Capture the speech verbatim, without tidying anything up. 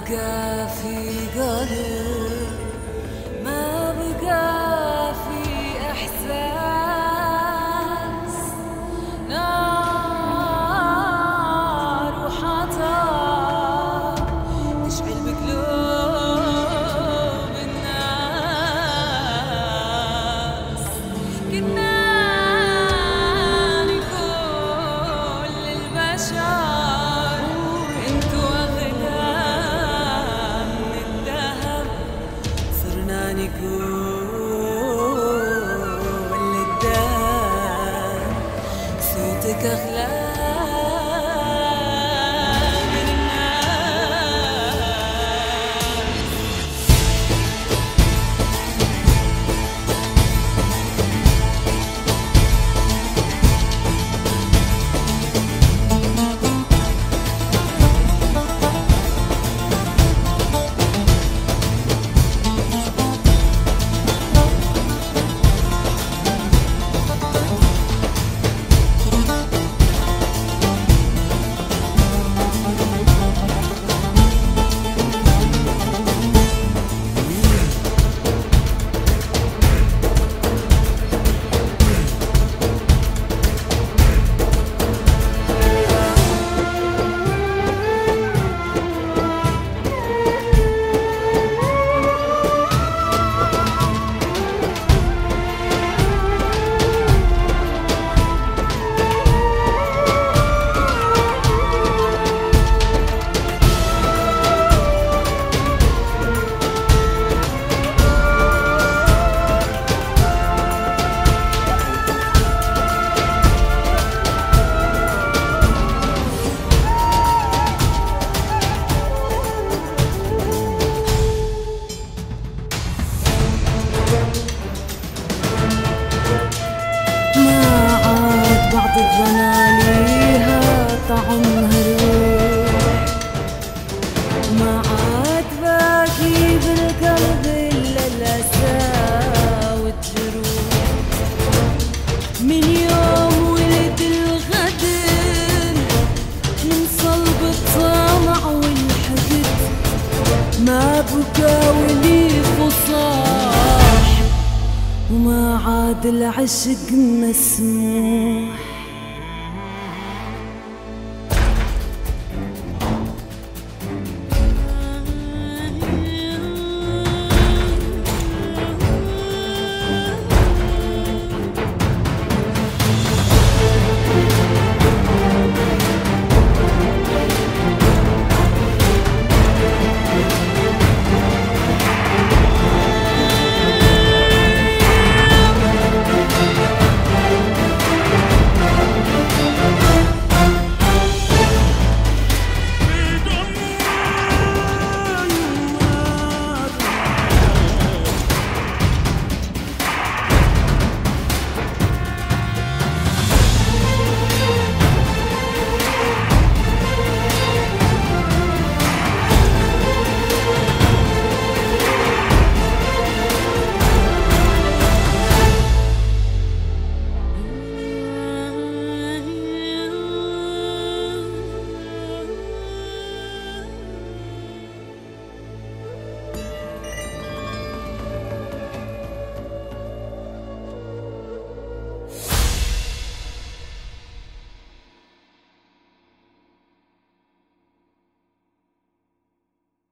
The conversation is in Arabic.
بقى في قلب، ما بقى في إحساس، نار وحطب تشعل بقلوب الناس. كنا نقول للبشر انتو أغلى من الذهب، صرنا نقول للدم صوتك أغلى من الناس. بعض الظنانيها طعمها الروح، ما عاد باقي بالقلب إلا الأسى والجروح. من يوم ولد الغدر من صلب الطمع والحقد، ما بقى ولي فصاح وما عاد العشق مسموح.